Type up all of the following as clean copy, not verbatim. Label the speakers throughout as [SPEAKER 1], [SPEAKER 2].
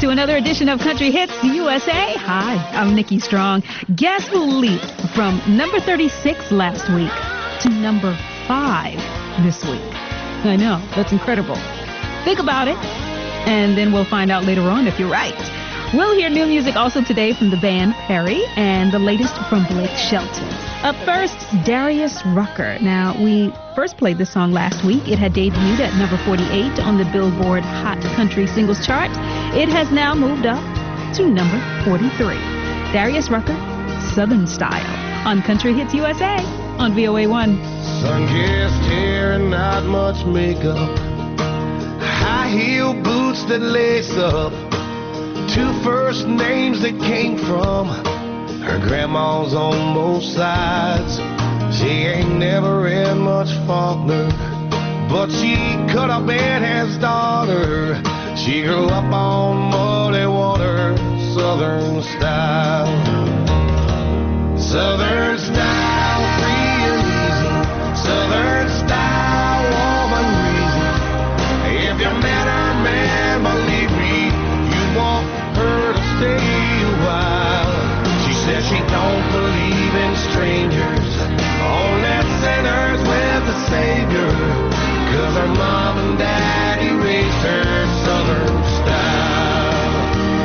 [SPEAKER 1] to another edition of Country Hits USA. Hi, I'm Nikki Strong. Guess who leaped from number 36 last week to number 5 this week? I know, that's incredible. Think about it, and then we'll find out later on if you're right. We'll hear new music also today from the band Perry and the latest from Blake Shelton. Up first, Darius Rucker. Now, we first played this song last week. It had debuted at number 48 on the Billboard Hot Country Singles Chart. It has now moved up to number 43. Darius Rucker, Southern Style, on Country Hits USA on VOA1.
[SPEAKER 2] Sun-kissed hair and not much makeup, high-heel boots that lace up, 2 first names that came from her grandma's on both sides. She ain't never read much Faulkner, but she could have been his daughter. She grew up on muddy water, Southern style. Southern style, free and easy. Southern style, warm and breezy. If you met her, man, believe me, you want her to stay a while. She says she don't believe in strangers, only sinners with the Savior, 'cause her mom and daddy raised her Southern style.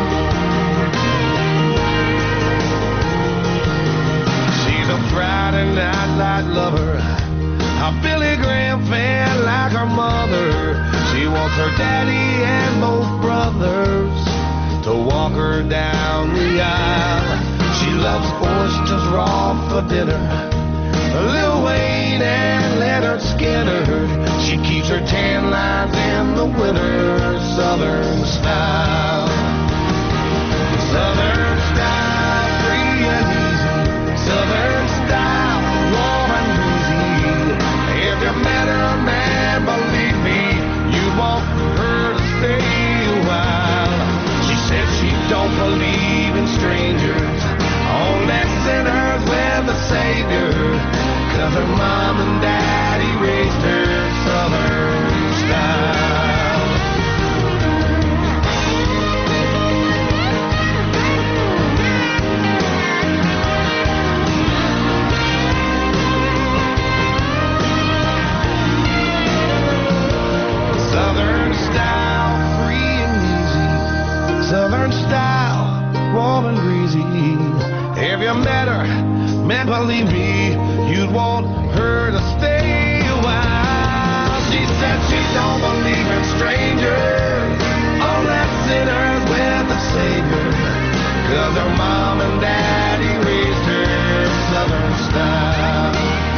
[SPEAKER 2] She's a Friday night light lover, a Billy Graham fan like her mother. She wants her daddy and both brothers to walk her down the aisle. She loves oysters raw for dinner, Lil Wayne and Leonard Skinner. She keeps her tan lines in the winter, Southern style. Southern style, free and easy. Southern style, warm and breezy. If you met her, man, believe me, you want her to stay a while. She said she don't believe in strangers, only sinners with the Savior, 'cause her mom and daddy raised her Southern style. Southern style, free and easy. Southern style, warm and breezy. If you met her, man, believe me, you'd want her to stay a while. She said she don't believe in strangers, only sinners with the Savior, 'cause her mom and daddy raised her Southern style.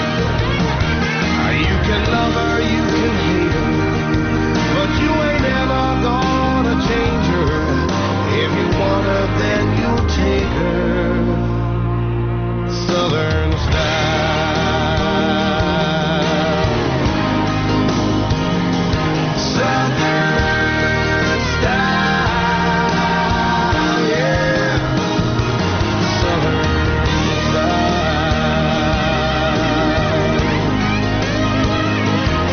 [SPEAKER 2] You can love her, you can hate her, but you ain't ever gonna change her. If you want her, then you'll take her. Southern style. Southern style, yeah. Southern style.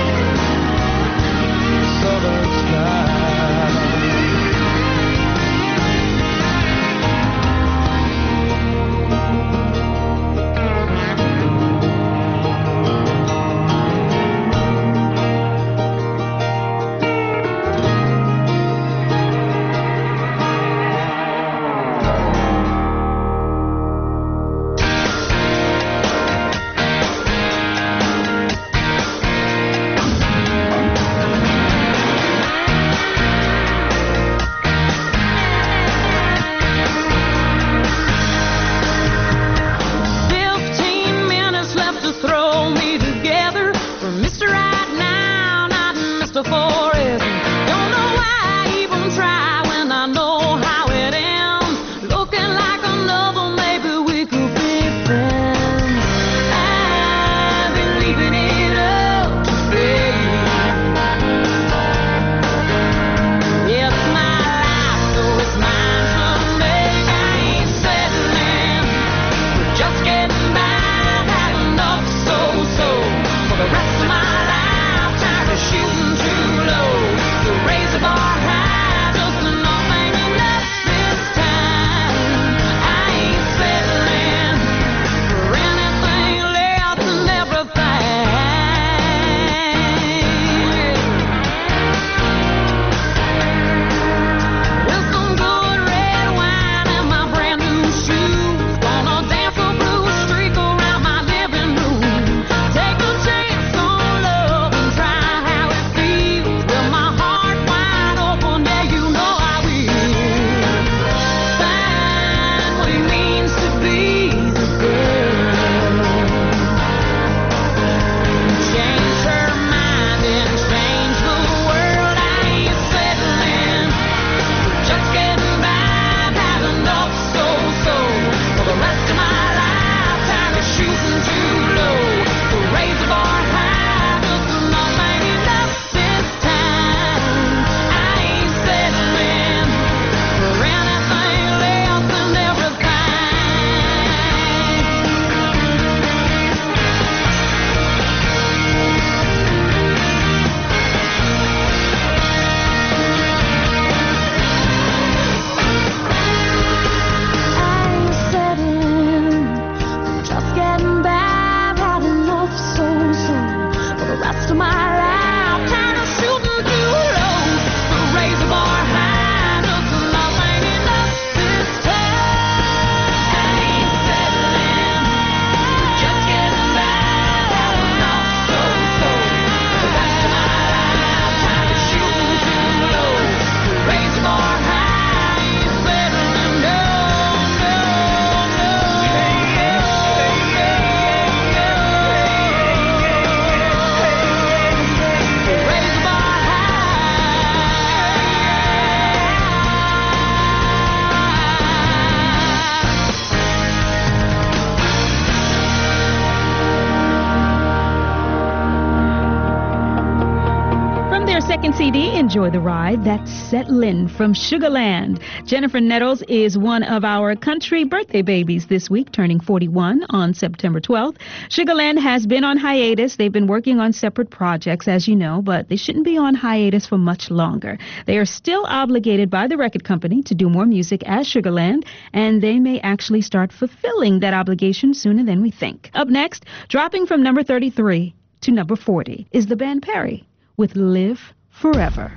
[SPEAKER 1] CD, enjoy the ride. That's Settlin' from Sugarland. Jennifer Nettles is one of our country birthday babies this week, turning 41 on September 12th. Sugarland has been on hiatus. They've been working on separate projects, as you know, but they shouldn't be on hiatus for much longer. They are still obligated by the record company to do more music as Sugarland, and they may actually start fulfilling that obligation sooner than we think. Up next, dropping from number 33 to number 40 is the band Perry with Live Forever.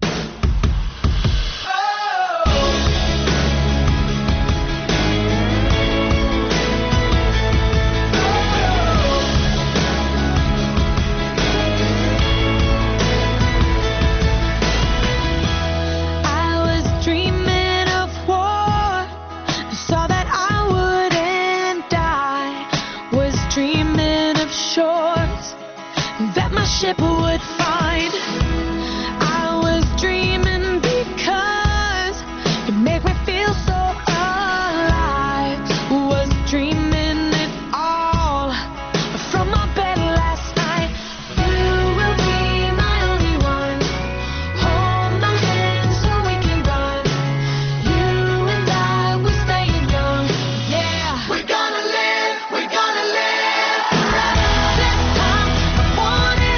[SPEAKER 3] Ship would find. I was dreaming because it made me feel so alive. Was dreaming it all from my bed last night. You will be my only one. Hold my hand so we can run. You and I will stay young. Yeah, we're gonna live. We're gonna live forever. This time I want it.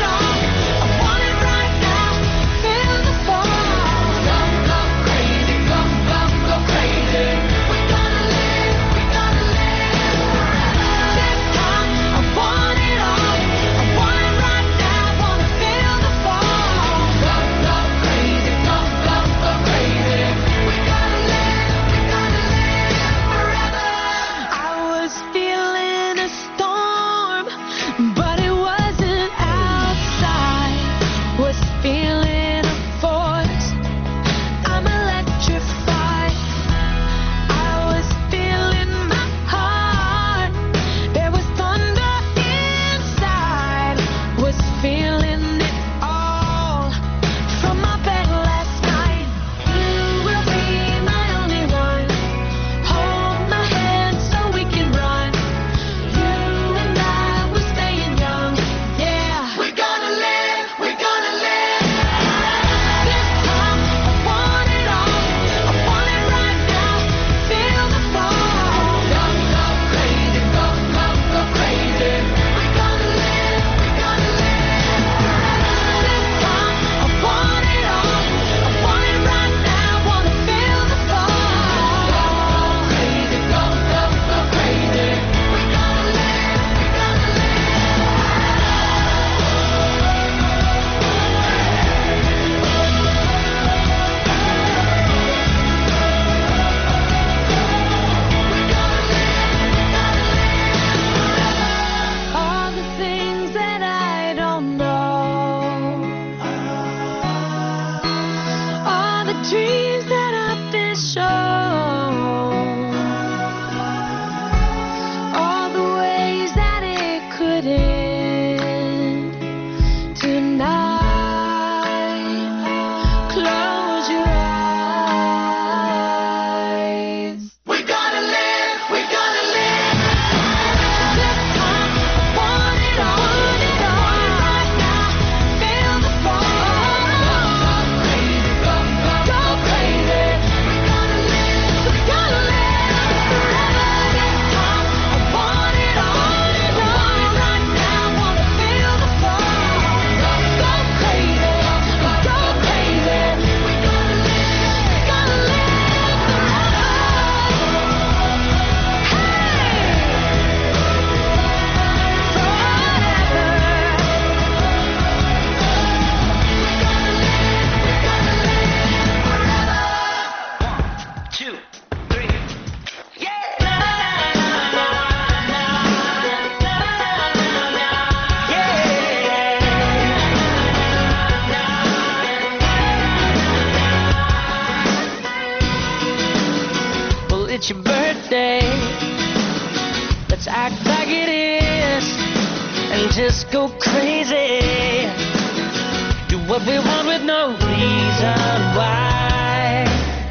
[SPEAKER 3] Dreams that I've been shown, all the ways that it could end tonight. Close your eyes. We're gonna live, we're gonna live. This time I want it all, right now. Feel the fall. It's your birthday, let's act like it is, and just go crazy. Do what we want with no reason why.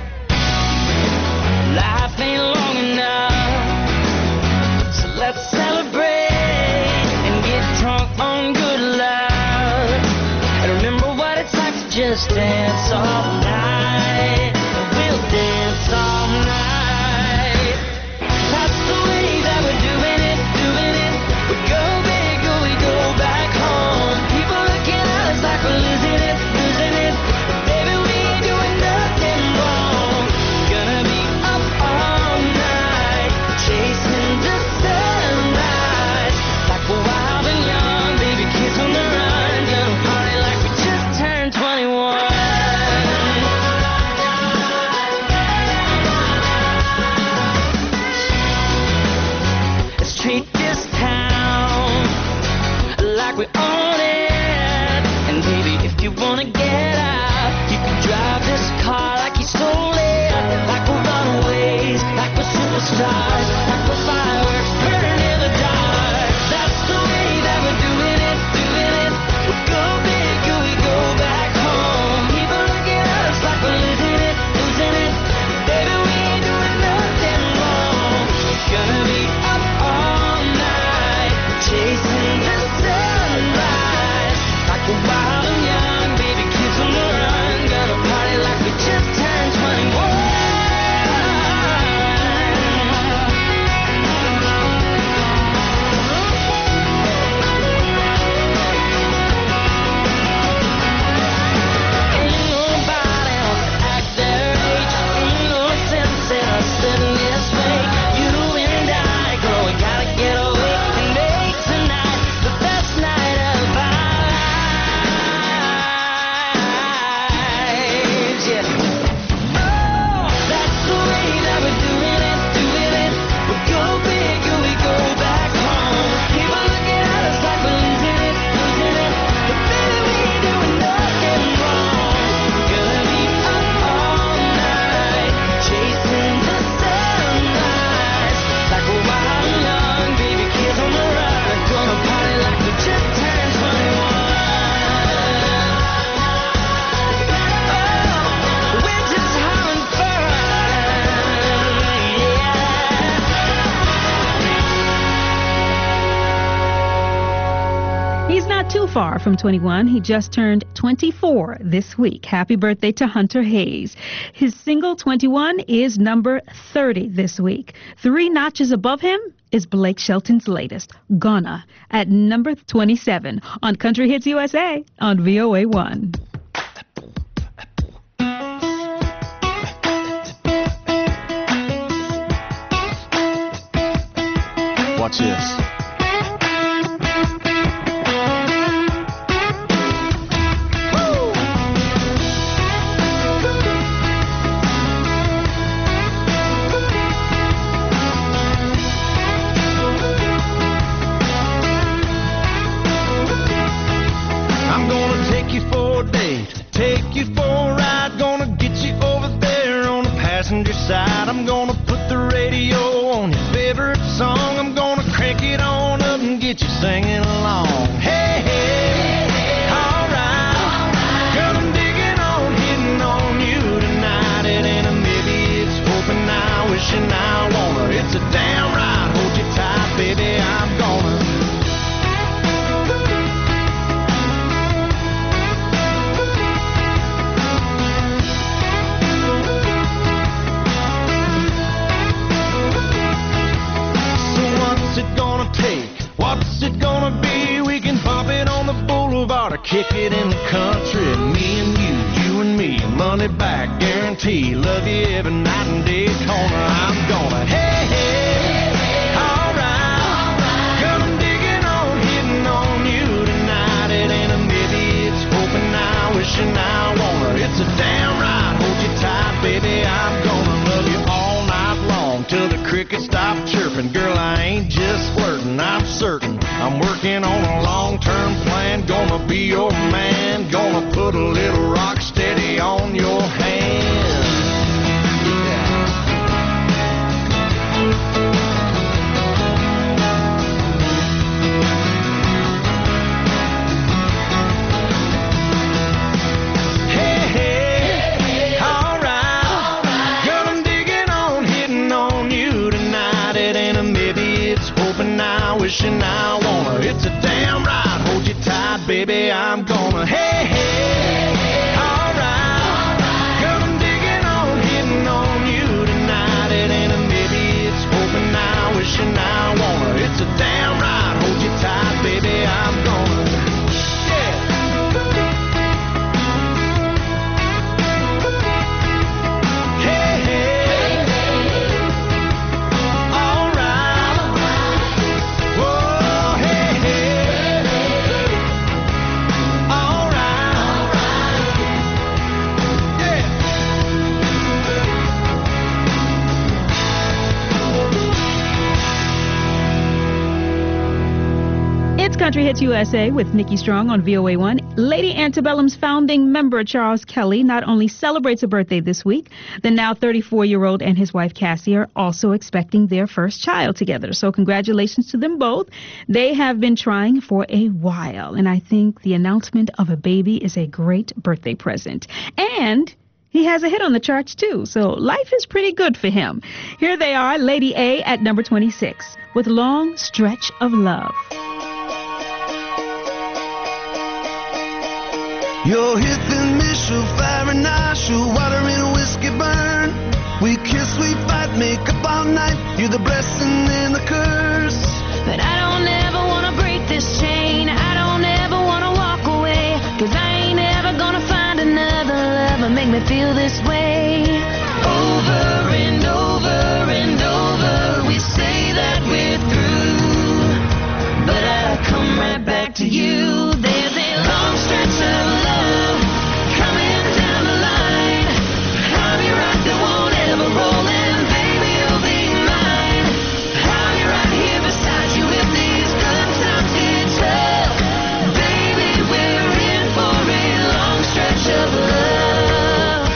[SPEAKER 3] Life ain't long enough, so let's celebrate and get drunk on good love. And remember what it's like to just
[SPEAKER 4] all night. We'll dance all night. That's the way that we're doing it, doing it. We go big or we go back home. People looking at us like we're losing it, losing it. But baby, we ain't doing nothing wrong. Gonna be up all night, chasing the sunrise. Like we're wild and young, baby, kids on the run. Gonna party like we just turned 21. Let's treat this town like we own it. And baby, if you wanna get out, you can drive this car like you stole it. Like we're runaways, like we're superstars, like we're fireworks burning in the dark. That's the way that we're doing it, doing it. We go big or we go back home. People looking at us like we're losing it, losing it. Baby, we ain't doing nothing wrong. Gonna be up all night, chasing the sunrise. Like we're wild and young, baby, kids on the run. Gonna party like we just turned 21. Ain't nobody wants to act their age. Ain't no sense in us living this way. You and I, girl, we gotta get away and make tonight the best night of our lives. Yeah. Oh, that's the way that we're doing it, doing it. We go big or we go back home. People looking at us like we're losing it, losing it. But baby, we ain't doing nothing wrong. Gonna be up all night, chasing the sunrise. Like we're wild and young, baby, kids on the run. Gonna party like we just turned 21. Oh, we're just having fun, yeah.
[SPEAKER 1] He's not too far from 21. He just turned 24 this week. Happy birthday to Hunter Hayes. His single 21 is number 30 this week. 3 notches above him is Blake Shelton's latest, Gonna, at number 27 on Country Hits USA on VOA1.
[SPEAKER 2] Watch this. I'm gonna take you for a date, take you for a ride, gonna get you over there on the passenger side. I'm gonna put the radio on your favorite song. I'm gonna crank it on up and get you singing along. Hey, hey, alright. Girl, I'm digging on, hitting on you tonight. It ain't a maybe, it's hoping now, wishing I wanna. It's a damn right, hold you tight, baby, I'm gonna. So what's it gonna take? What's it gonna be? We can pop it on the boulevard or kick it in the country. Me and you and me, money back guarantee. Love you every night in Daytona. I'm gonna, hey, hey, alright. Girl, I'm digging on, hitting on you tonight. It ain't a maybe, it's hoping now, wishing I wanna. It's a damn right, hold you tight, baby. I'm gonna love you all night long till the crickets stop chirping. Girl, I ain't just flirting, I'm certain. I'm working on a long-term plan. Gonna be your man. Gonna put a little rock steady on your hand. Hey, hey, alright. Girl, I'm digging on, hitting on you tonight. It ain't a maybe, it's hoping now, wishing I wanna. It's a damn right, hold you tight, baby, I'm gonna. Hey, hey, alright.
[SPEAKER 1] Country Hits USA with Nikki Strong on VOA1. Lady Antebellum's founding member, Charles Kelly, not only celebrates a birthday this week, the now 34-year-old and his wife, Cassie, are also expecting their first child together. So congratulations to them both. They have been trying for a while, and I think the announcement of a baby is a great birthday present. And he has a hit on the charts, too, so life is pretty good for him. Here they are, Lady A at number 26, with Long Stretch of Love.
[SPEAKER 2] Your hip and missile, fire and ice, your water and whiskey burn. We kiss, we fight, make up all night. You're the blessing and the curse.
[SPEAKER 3] But I don't ever wanna break this chain. I don't ever wanna walk away. 'Cause I ain't ever gonna find another lover make me feel this way. Over and over and over, we say that we're through. But I come right back to you. There's a long stretch of love coming down the line. I'm your rock that won't ever roll, and baby, you'll be mine. I'll be right here beside you if these good times get tough. Baby, we're in for a long stretch of love.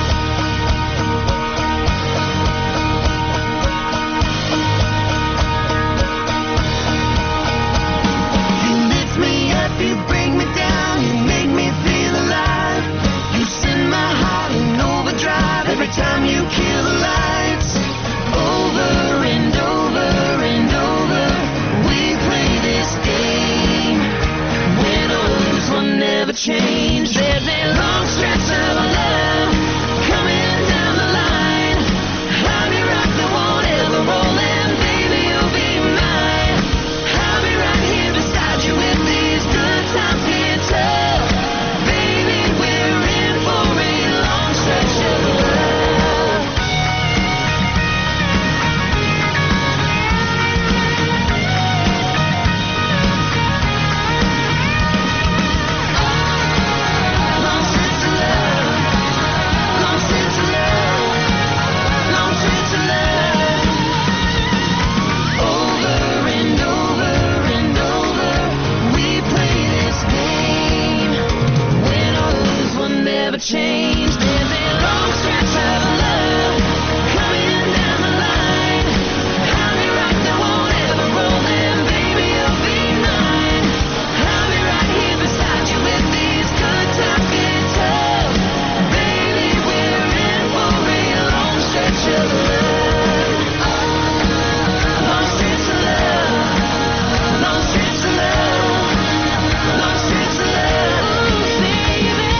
[SPEAKER 3] You lift me up, you bring me down, you make me feel alive. You send my heart in overdrive every time you kill the lights. Over and over and over, we play this game. Win or lose will never change. There's a long stretch of love coming down the line. I'm your rock that won't ever roll, and baby, you'll be mine. I'll be right here beside you if these good times get tough. Baby, we're in for a long stretch of love. Long stretch of love. Long stretch of love. Long stretch of love. Over and over and over, we play this game. Win or lose will never change. There's a long stretch of love coming down the line. I'll be right that won't ever roll, and baby, you'll be mine. I'll be right here beside you if these good times get tough. Baby, we're in for a long stretch of love. Long stretch of love. Long stretch of love. Long stretch of love, baby.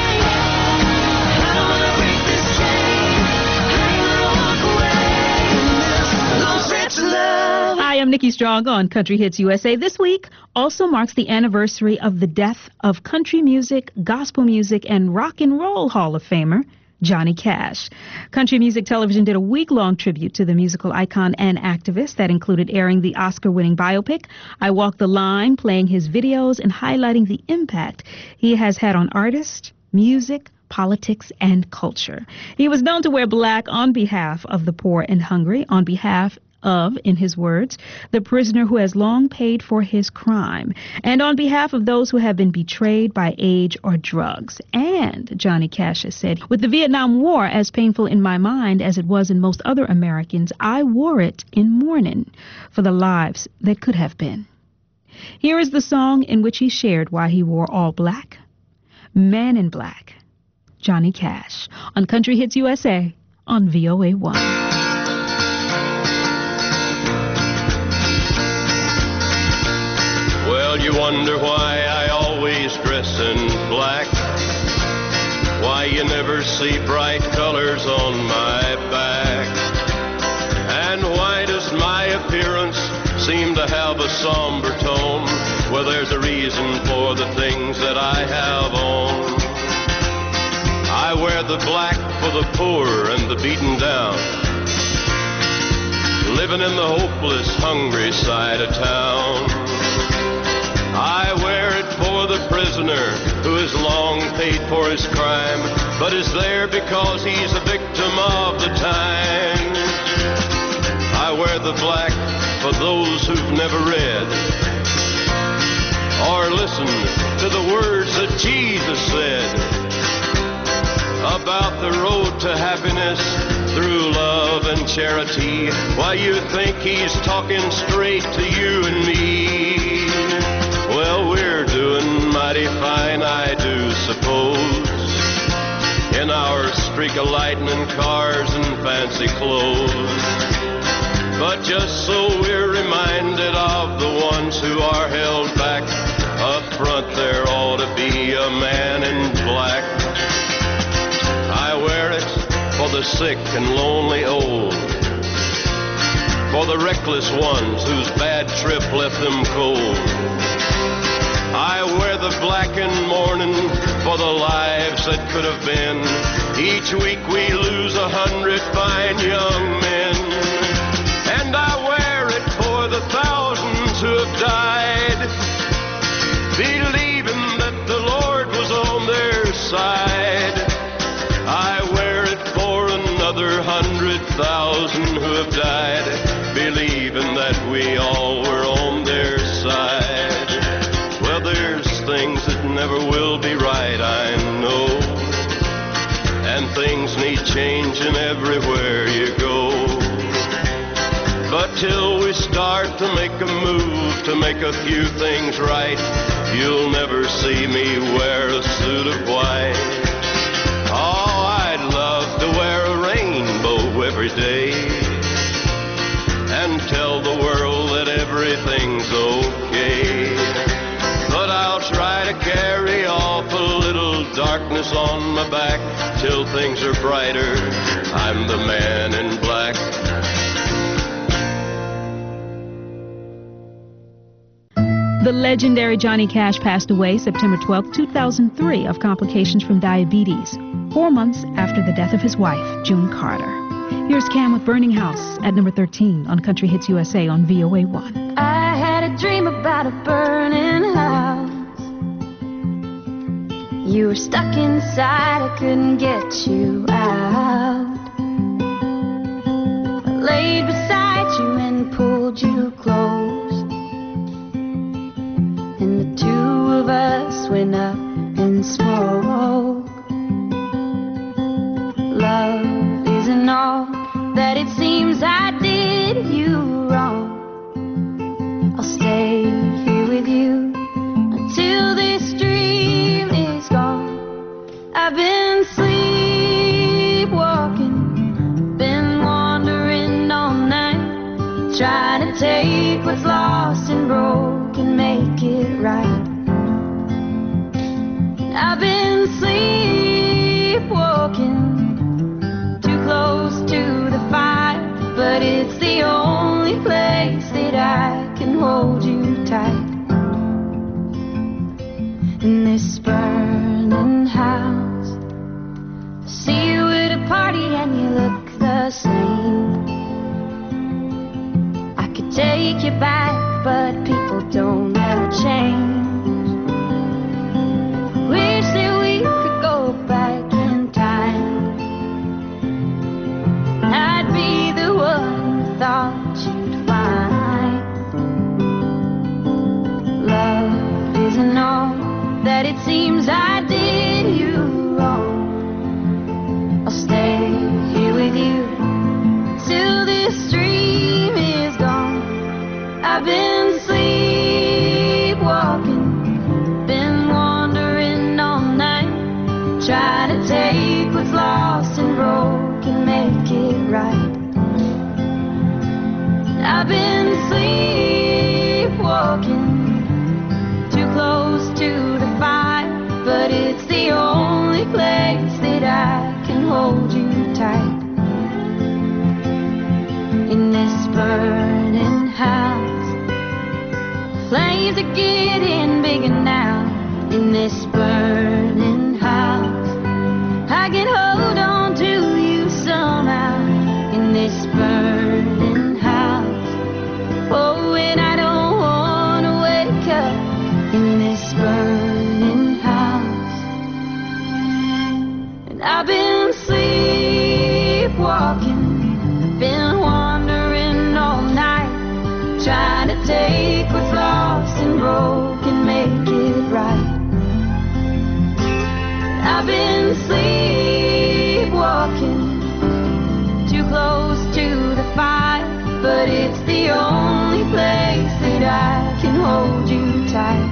[SPEAKER 3] I don't wanna break this chain. I ain't gonna walk away. Long stretch of love.
[SPEAKER 1] Hi, I'm Nikki Strong on Country Hits USA. This week also marks the anniversary of the death of country music, gospel music, and rock and roll Hall of Famer Johnny Cash. Country Music Television did a week-long tribute to the musical icon and activist that included airing the Oscar-winning biopic, I Walk the Line, playing his videos, and highlighting the impact he has had on artists, music, politics, and culture. He was known to wear black on behalf of the poor and hungry, on behalf of, in his words, the prisoner who has long paid for his crime, and on behalf of those who have been betrayed by age or drugs. And, Johnny Cash has said, with the Vietnam War as painful in my mind as it was in most other Americans, I wore it in mourning for the lives that could have been. Here is the song in which he shared why he wore all black. Man in Black, Johnny Cash, on Country Hits USA on VOA1.
[SPEAKER 2] Well, you wonder why I always dress in black, why you never see bright colors on my back, and why does my appearance seem to have a somber tone? Well, there's a reason for the things that I have on. I wear the black for the poor and the beaten down, living in the hopeless, hungry side of town. I wear it for the prisoner who has long paid for his crime, but is there because he's a victim of the times. I wear the black for those who've never read or listen to the words that Jesus said about the road to happiness through love and charity. Why, you think he's talking straight to you and me? Well, we're doing mighty fine, I do suppose, in our streak of lightning cars and fancy clothes. But just so we're reminded of the ones who are held back, up front there ought to be a man in black. I wear it for the sick and lonely old, for the reckless ones whose bad trip left them cold. I wear the black in mourning for the lives that could have been. Each week we lose 100 fine young men. And I wear it for the thousands who have died, believing that the Lord was on their side. I wear it for another 100,000 who have died, believing that we all were on their side. Well, there's things that never will be right, I know, and things need changing everywhere you go. But till we start to make a move to make a few things right, you'll never see me wear a suit of white. Oh, I'd love to wear a rainbow every day and tell the world that everything's okay. But I'll try to carry off a little darkness on my back till things are brighter. I'm the man in black.
[SPEAKER 1] The legendary Johnny Cash passed away September 12, 2003, of complications from diabetes, 4 months after the death of his wife, June Carter. Here's Cam with Burning House at number 13 on Country Hits USA on VOA1.
[SPEAKER 3] I had a dream about a burning house. You were stuck inside, I couldn't get you out. I laid beside you and pulled you close, and the two of us went up in smoke. Love isn't all that it seems. I did you wrong. I'll stay here with you until this dream is gone. I've been sleepwalking, been wandering all night, trying to take what's lost and broken, make it right. I've been sleepwalking, too close to the fire, but it's the only place that I can hold you tight. In this burning house, I see you at a party and you look the same. I could take you back, but people don't ever change. Wish that we could go back in time. I'd be the one who thought you'd find. Love isn't all that it seems. I did you wrong. I'll stay here with you till this dream is gone. I've been sleepwalking, been wandering all night, trying to take what's lost and broken, make it right. I've been sleepwalking, too close to the fire, but it's the only place that I can hold you tight. In this burning house, flames are getting bigger now. In this burning house, I can hold on to you somehow. In this burning house, oh, and I don't want to wake up. In this burning house, and I've been sleepwalking, been wandering all night, trying to take what's lost and broken, make it right. I've been sleepwalking, too close to the fire, but it's the only place that I can hold you tight.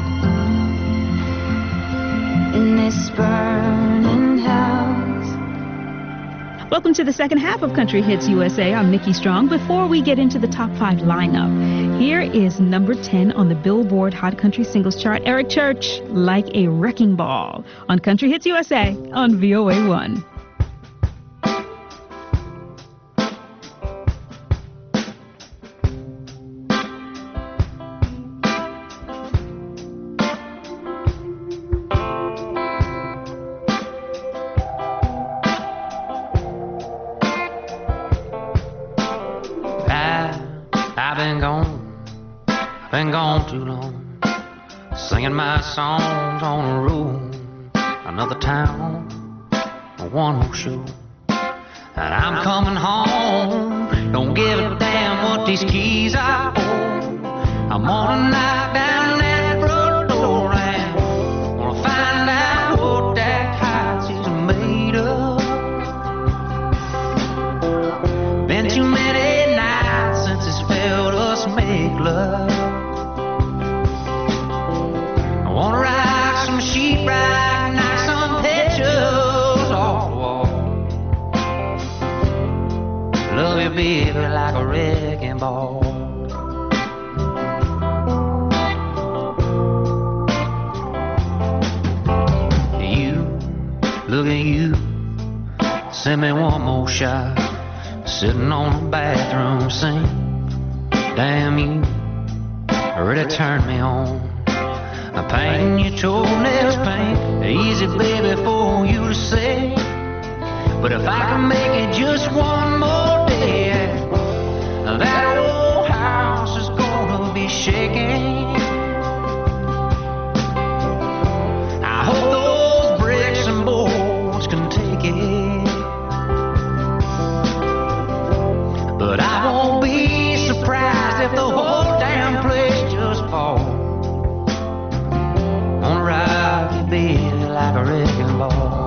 [SPEAKER 3] In this burning house.
[SPEAKER 1] Welcome to the second half of Country Hits USA. I'm Nikki Strong. Before we get into the top 5 lineup, here is number 10 on the Billboard Hot Country Singles Chart, Eric Church, Like a Wrecking Ball, on Country Hits USA on VOA1.
[SPEAKER 5] Been gone too long, singing my songs on the road. Another town, one more show, and I'm coming home. Don't give a damn what these keys I hold. I'm gonna knock down that front door and gonna find out what that house is made of. Been too many nights since it's felt us make love. I wanna rock some sheetrock, knock some pictures off the wall. Love you, baby, like a wrecking ball. You, look at you, send me one more shot, sitting on the bathroom sink. Damn, you really turned me on. Painting your toenails pink, easy baby for you to say. But if I can make it just one more day, that old house is gonna be shaking. I hope those bricks and boards can take it, but I won't be surprised if the whole damn place just falls. Rock you, baby, like a wrecking ball.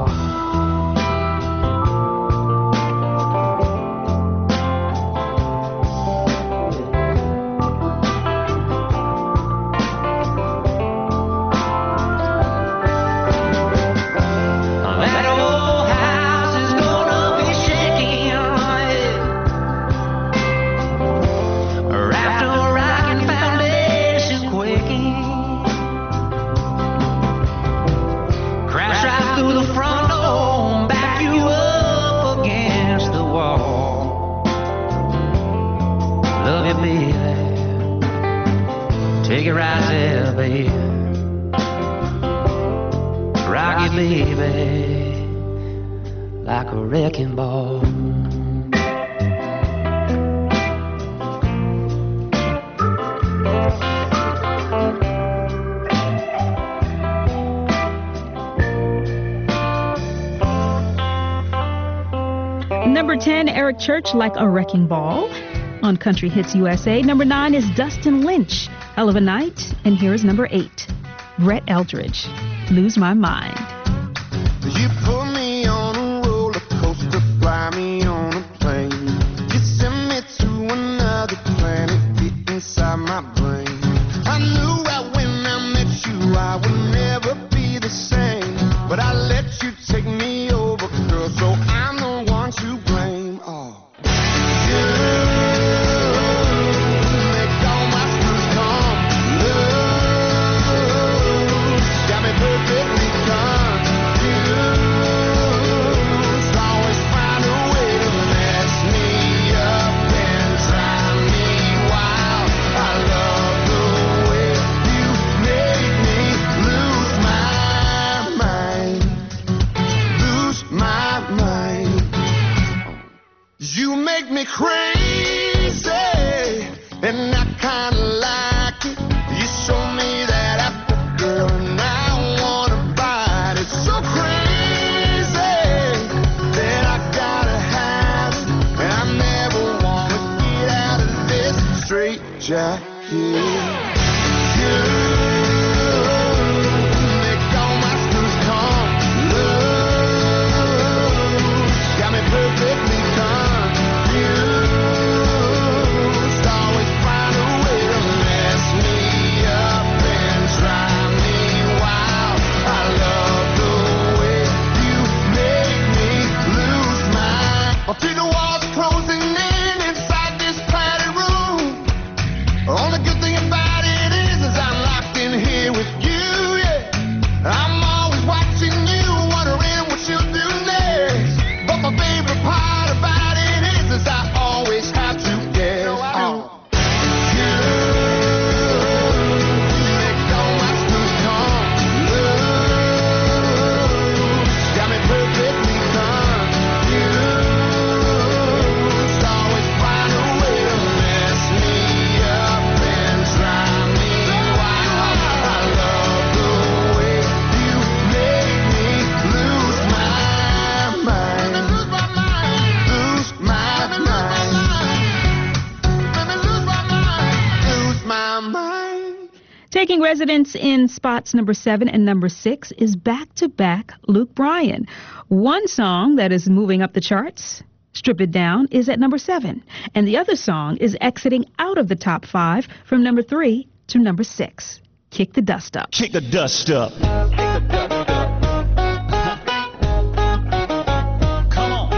[SPEAKER 5] That old house is gonna be shaking. After a rocking foundation quaking. Crash right through the front door and back you up against the wall. Love you, baby, take it right there, baby. Rock you, baby, like a wrecking ball.
[SPEAKER 1] Number 10, Eric Church, Like a Wrecking Ball, on Country Hits USA. Number 9 is Dustin Lynch, Hell of a Night. And here is number 8, Brett Eldridge, Lose My Mind.
[SPEAKER 2] You put me on a roller coaster, fly me on a plane. You send me to another planet, get inside my brain. I knew right when I met you I would never be the same, but I let you take me over, girl, so I'm the one to blame. Oh, you make all my screws come loose, got me perfectly confused. Always find a way to mess me up and drive me wild. I love the way you make me lose my mind, lose my mind. You make me crazy, and I kinda like it. You show me that apple, girl, and I wanna bite it. So crazy that I gotta have it, and I never wanna get out of this straight jacket. You
[SPEAKER 1] Taking residence in spots number 7 and number 6 is back-to-back Luke Bryan. One song that is moving up the charts, Strip It Down, is at number 7. And the other song is exiting out of the top 5 from number 3 to number 6. Kick the Dust Up.
[SPEAKER 2] Kick the dust up.
[SPEAKER 6] Come on.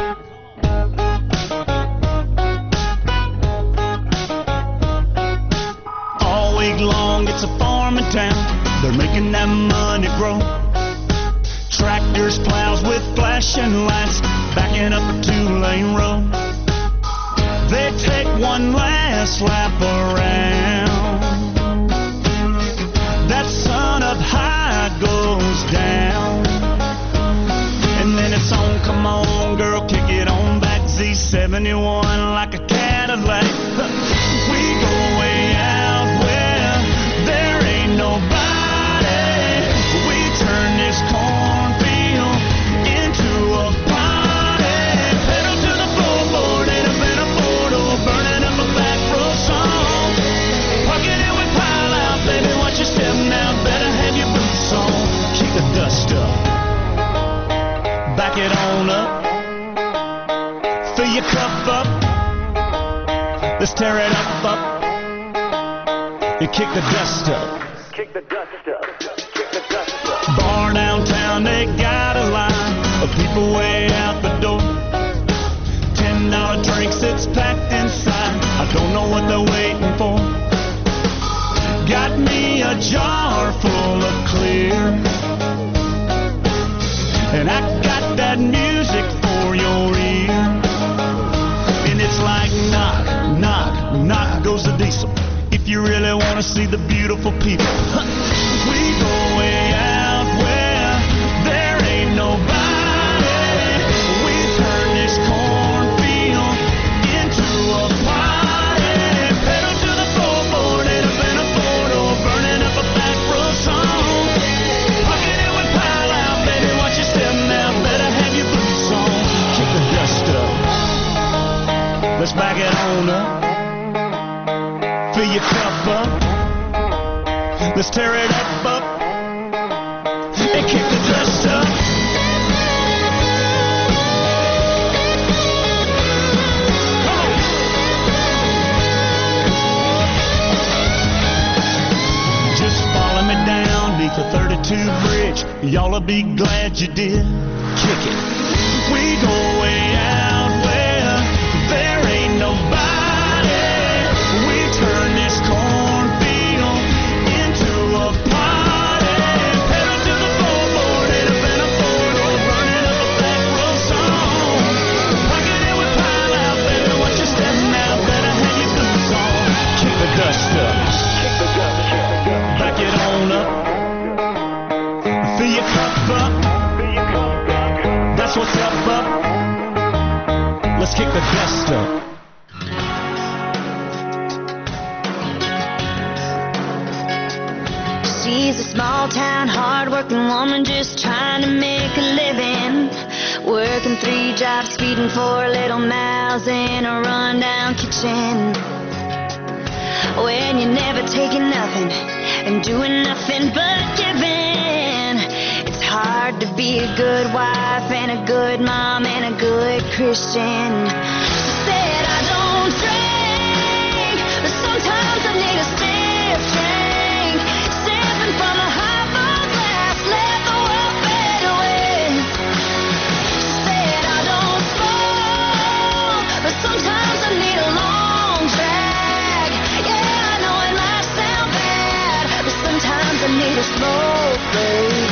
[SPEAKER 6] All week long, it's a farming town. They're making that money grow. Tractors, plows with flashing lights, backing up a 2-lane road. They take one last lap around. That sun up high goes down. And then it's on, come on, girl, kick it on back. Z71 like a Cadillac. We go way out where there ain't nobody. We turn this cornfield into a party. Pedal to the floorboard in a bed of four-door, burning up a back row song. Parking it with pile out, baby, watch your step now. Better have your boots on. Kick the dust up. Back it on up. Fill your cup up. Let's tear it up, up. You kick the dust up.
[SPEAKER 7] Kick the dust up. Kick the dust up.
[SPEAKER 6] Bar downtown, they got a line of people way out the door. $10 drinks, it's packed inside. I don't know what they're waiting for. Got me a jar full of clear, and I got that music for your ear. And it's like knock, knock, knock goes the diesel. If you really want to see the beautiful people, we go way out where there ain't nobody. We turn this cornfield into a party. Pedal to the floorboard in a bed of four-door, burning up a back row song. Pocket it with pile out, baby, watch your step now. Better have your boots on. Kick the dust up. Let's back it on up. Fill your cup up. Let's tear it up, and kick the dust up. Come on. Just follow me down beneath the 32 bridge. Y'all'll be glad you did. Kick it. We go way out where there ain't nobody. We turn this cornfield into a party. Pedal to the floorboard in a bed of four-door, burning up a back row song. Pocket it with pile out, baby, watch your step now. Better have your boots on. Kick the dust up.
[SPEAKER 7] Kick the dust up.
[SPEAKER 6] Back it on up. Fill your cup up. That's what's up. Let's kick the dust up.
[SPEAKER 3] She's a small town, hard-working woman just trying to make a living. Working 3 jobs, feeding 4 little mouths in a rundown kitchen. When you're never taking nothing and doing nothing but giving, it's hard to be a good wife and a good mom and a good Christian. She said, I don't drink, but sometimes I need a stiff drink. Sipping from a highball glass, let the world fade away. She said, I don't smoke, but sometimes I need a long drag. Yeah, I know it might sound bad, but sometimes I need a smoke break.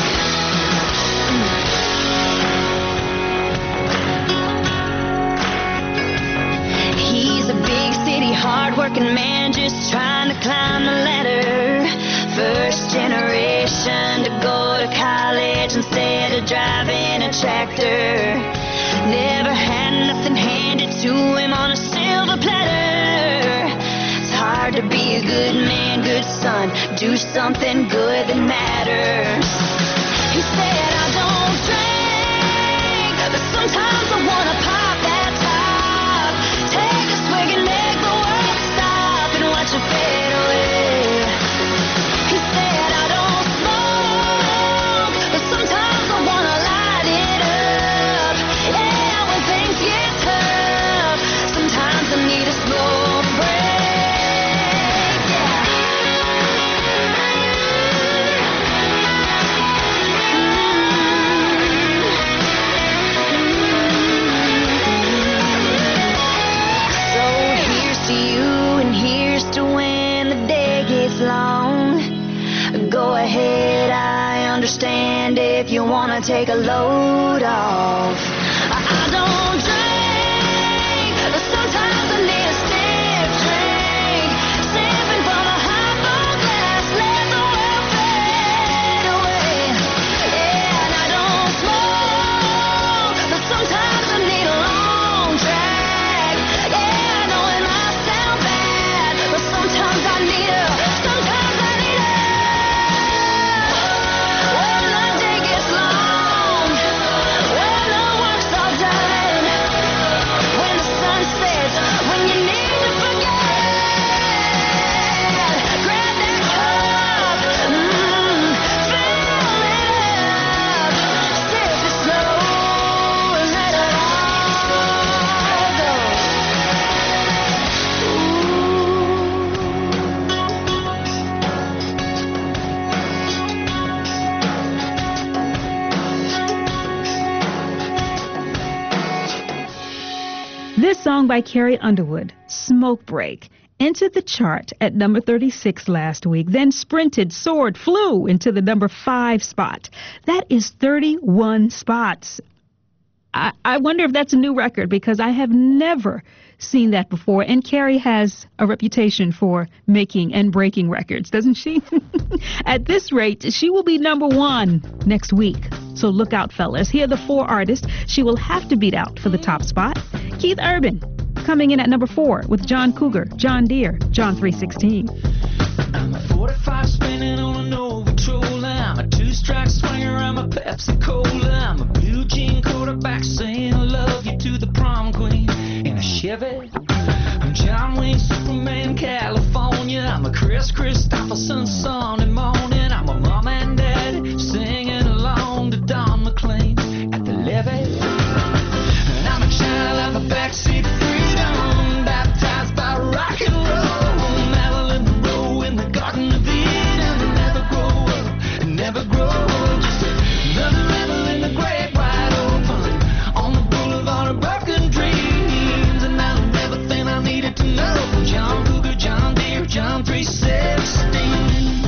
[SPEAKER 3] He's a big city, hard-working man just trying to climb the ladder. First generation to go to college instead of driving a tractor. Never had nothing handed to him on a silver platter. It's hard to be a good man, good son, do something good that matters. He said, I don't drink, but sometimes I wanna pop that top. Take a swig and make the world stop and watch it fade away. He said, long. Go ahead, I understand if you wanna take a load off. I don't drink, but sometimes I need a stiff drink. Sipping from a highball glass, let the world fade away. Yeah, and I don't smoke, but sometimes I need a long track. Yeah, I know it might sound bad, but sometimes I need a. Sometimes I need a. When the day gets long, when the work's all done, when the sun sets, when you need to forget, grab that cup, fill it up, sip it slow, and let it all go.
[SPEAKER 1] This song by Carrie Underwood, Smoke Break, entered the chart at number 36 last week, then sprinted, soared, flew into the number 5 spot. That is 31 spots. I wonder if that's a new record, because I have never seen that before. And Carrie has a reputation for making and breaking records, doesn't she? At this rate, she will be number 1 next week. So look out, fellas. Here are the 4 artists she will have to beat out for the top spot. Keith Urban coming in at number 4 with John Cougar, John Deere, John 3:16.
[SPEAKER 4] I'm a 45 spinning on an old patrol. I'm a 2-strike swinger. I'm a Pepsi Cola. I'm a blue jean quarterback saying I love you to the prom queen in a Chevy. I'm John Wayne, Superman, California. I'm a Chris Christopherson Sunday morning. I'm a mom and dad singing along to Don McLean at the levee. And I'm a child of a backseat freedom, baptized by rock and roll. Marilyn Monroe in the Garden of Eden. Never grow up, never grow old. Just another rebel in the great wide open on the boulevard of broken dreams. And I learned everything I needed to know from John Cougar, John Deere, John 3:16.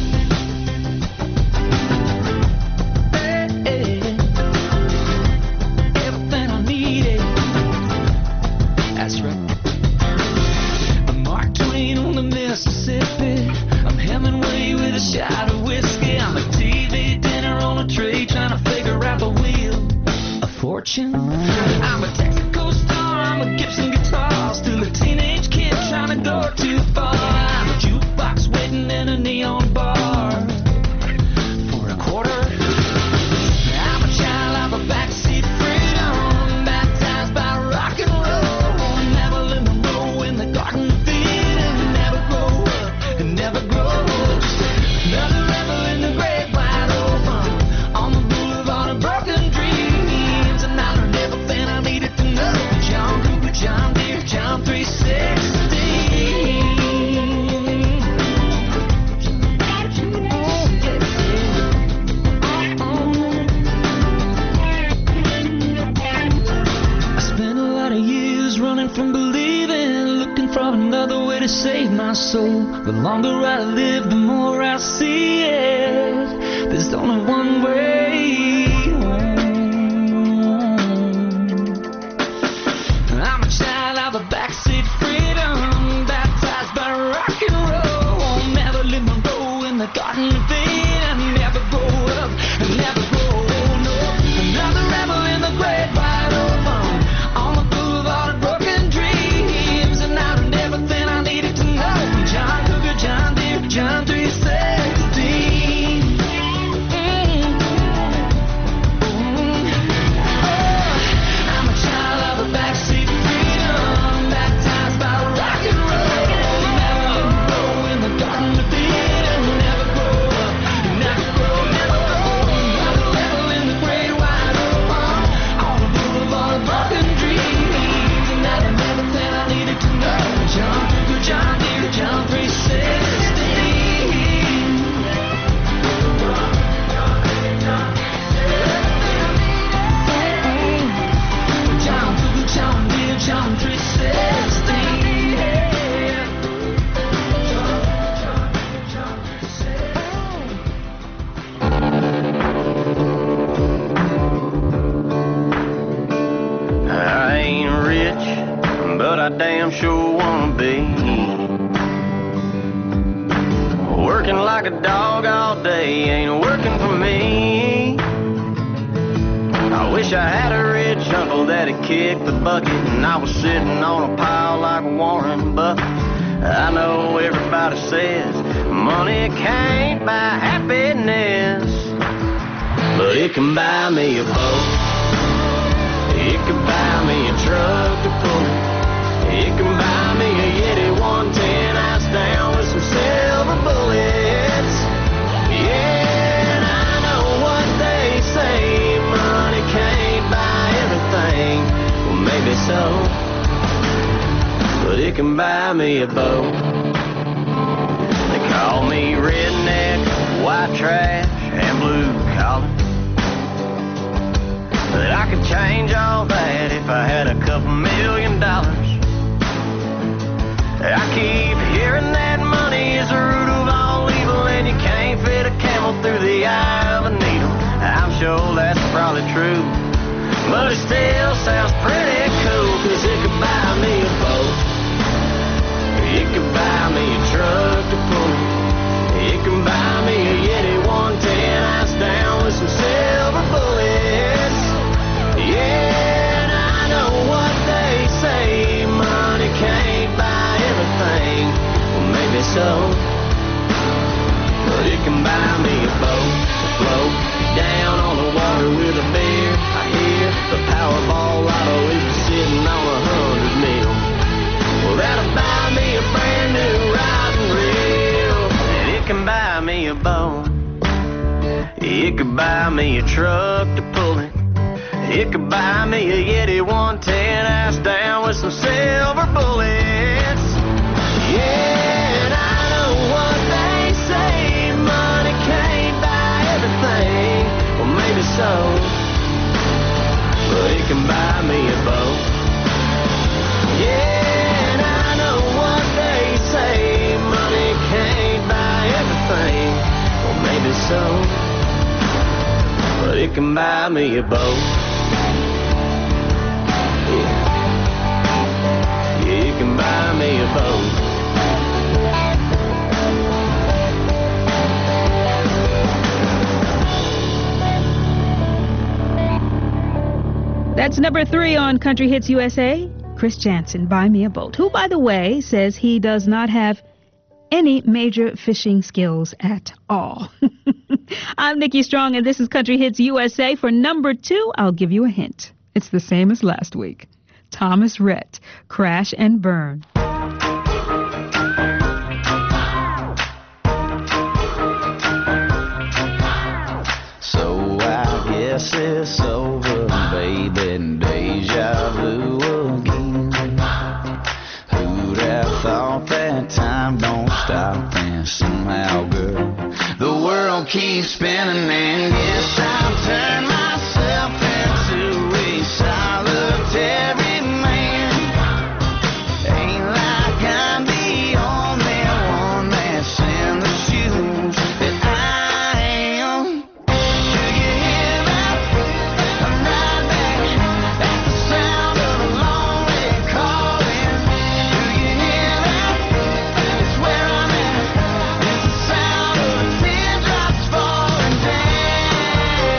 [SPEAKER 4] Everything I needed. That's right. I'm Mark Twain on the Mississippi. I'm Hemingway with a shot of whiskey. I'm a TV dinner on a tray trying to figure out the wheel of fortune. I'm a Texaco star. I'm a Gibson guitar. Still a teenage kid trying to go too far. I'm a jukebox waiting in a neon bar for a quarter. I'm a child of a backseat freedom, baptized by rock and roll. Marilyn Monroe in the Garden of Eden. Never grow up and never grow old. Just another rebel in the great wide open on the boulevard of broken dreams. And I learned everything I needed to know. John Cougar, John Deere, John 3:16. I spent a lot of years running from believing, looking for another way to save my soul. The longer I live, the more I see it. There's only one way home. I'm a child of a backseat freedom, baptized by rock and roll. Marilyn Monroe in the Garden of Eden. Never grow up, never grow old. No, another rebel in the great wide open on the boulevard of broken dreams. And I learned everything I needed to know from John Cougar, John Deere, John 3:16. I'm a child of a backseat freedom, baptized by rock and roll. Marilyn Monroe in the Garden of Eden. Never grow
[SPEAKER 8] sure wanna be. Working like a dog all day ain't working for me. I wish I had a rich uncle that'd kick the bucket and I was sitting on a pile like Warren Buffett. I know everybody says money can't buy happiness, but it can buy me a boat. It can buy me a truck to pull. It can buy me a Yeti 110 ice down with some silver bullets. Yeah, and I know what they say, money can't buy everything. Well, maybe so, but it can buy me a boat. They call me redneck, white trash, and blue collar. But I could change all that if I had a couple $1 million. I keep hearing that money is the root of all evil, and you can't fit a camel through the eye of a needle. I'm sure that's probably true, but it still sounds pretty cool, 'cause it could buy me a boat. It could buy me a truck to pull. It can buy me a Yeti 110 ice down with some silver bullets. Yeah, and I know what they say, money can't buy everything. Well, maybe so, but it can buy me a boat to float down on the water with a beer. I hear the Powerball lotto is sitting on 100 mil. Well, that'll buy me a brand new rod and reel, and it can buy me a boat. It could buy me a truck to pull it. It could buy me a Yeti 110 ass down with some silver bullets. Yeah, and I know what they say, money can't buy everything. Well, maybe so, but it can buy me a boat. Yeah, and I know what they say, money can't buy everything. Well, maybe so, but it can buy me a boat. Yeah, it can buy me a boat.
[SPEAKER 1] That's number 3 on Country Hits USA, Chris Janson, Buy Me a Boat, who, by the way, says he does not have any major fishing skills at all. I'm Nikki Strong, and this is Country Hits USA. For number 2, I'll give you a hint. It's the same as last week. Thomas Rhett, Crash and Burn.
[SPEAKER 9] So I guess it's over, baby, deja vu again. Who'd have thought that time don't stop, and somehow, girl, the world keeps spinning, and yes, I've turned myself into a solitary man. Ain't like I'm the only one that's in the shoes that I am. Do you hear that? I'm right back at the sound of a lonely calling. Do you hear that? It's where I'm at. It's the sound of teardrops falling down.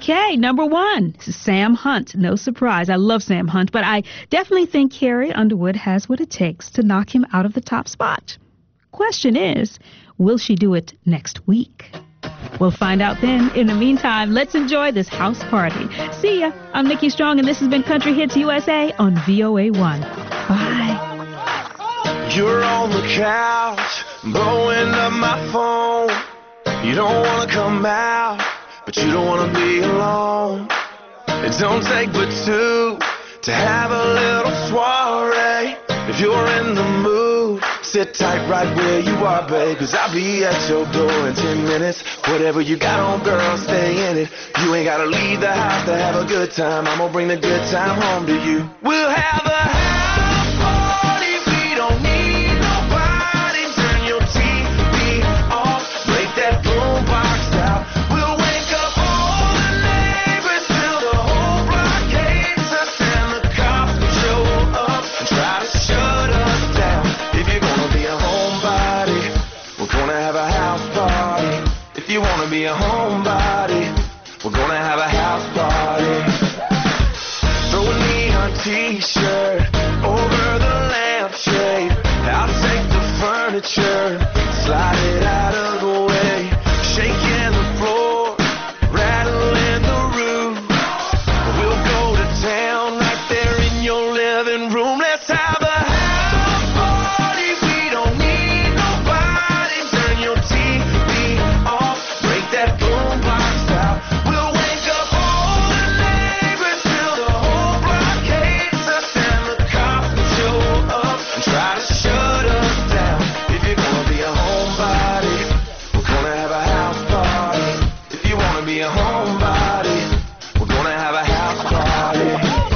[SPEAKER 1] Okay, number 1, Sam Hunt. No surprise. I love Sam Hunt, but I definitely think Carrie Underwood has what it takes to knock him out of the top spot. Question is, will she do it next week? We'll find out then. In the meantime, let's enjoy this house party. See ya. I'm Nikki Strong, and this has been Country Hits USA on VOA1. Bye.
[SPEAKER 2] You're on the couch, blowing up my phone. You don't want to come out, but you don't want to be alone. It don't take but two to have a little soiree. If you're in the mood, sit tight right where you are, babe, 'cause I'll be at your door in 10 minutes. Whatever you got on, girl, stay in it. You ain't gotta leave the house to have a good time. I'm gonna bring the good time home to you. We'll have a house party. We don't need nobody. Turn your TV off. Break that boombox out. We'll wake up all the neighbors till the whole block hates us, and the cops will show up and try to shut us down. If you're gonna be a homebody, we're gonna have a house party. If you wanna be a homebody, we're gonna have a house party. Throw a neon t-shirt over the lampshade. I'll take the furniture, slide it out of the way. Shaking the floor, rattling the roof. We'll go to town right there in your living room. Let's have a house party. We don't need nobody. Turn your TV off, break that boombox out. We'll wake up all the neighbors till the whole block hates us, and the cops will show up and try to shut us down. If you're gonna be a homebody, we're gonna have a house party. If you wanna be a homebody, we're gonna have a house party.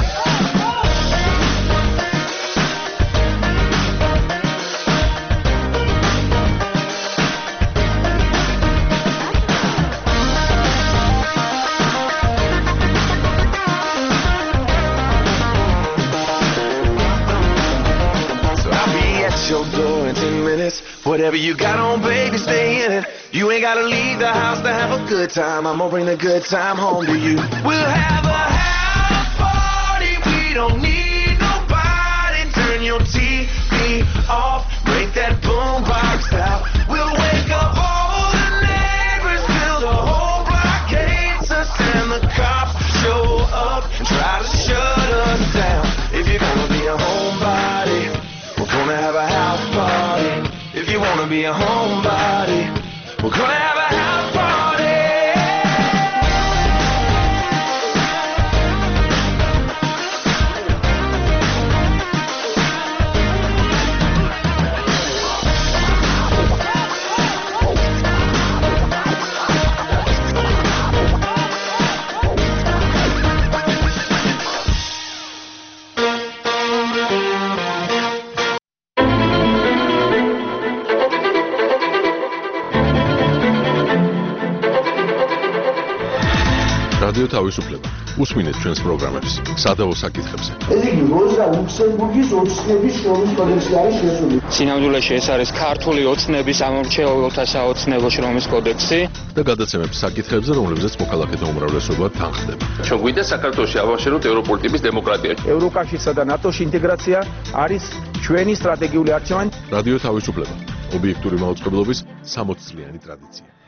[SPEAKER 2] So I'll be at your door in 10 minutes. Whatever you got on, baby, stay in it. You ain't gotta leave the house to have a good time. I'm gonna bring the good time home to you. We'll have a house party. We don't need nobody. Turn your TV off, break that boombox out. We'll wake up all the neighbors till the whole block hates us, and the cops show up and try to shut us down. If you're gonna be a homebody, we're gonna have a house party. If you wanna be a homebody, we're gonna have a house party.
[SPEAKER 10] რადიო თავისუფლება. უსმინეთ ჩვენს პროგრამებს სადავო საკითხებზე.
[SPEAKER 11] ეს იგი როზა ლუქსემბურგის ოცნების შრომის კოდექსი არის შესული.
[SPEAKER 12] სინამდვილეში ეს არის ქართული ოცნების ამორჩეულთა საოცნებო შრომის კოდექსი
[SPEAKER 10] და გადაცემებს საკითხებზე, რომლებზეც მოქალაქეთა უმრავლესობა თანხდება.
[SPEAKER 13] ჩვენ გვინდა საქართველოში ავაშენოთ ევროპული ტიპის დემოკრატია.
[SPEAKER 11] ევროკავშირსა და ნატოში ინტეგრაცია არის ჩვენი სტრატეგიული არჩევანი.
[SPEAKER 10] რადიო თავისუფლება. ობიექტური მაუწყებლობის 60 წლიანი ტრადიცია.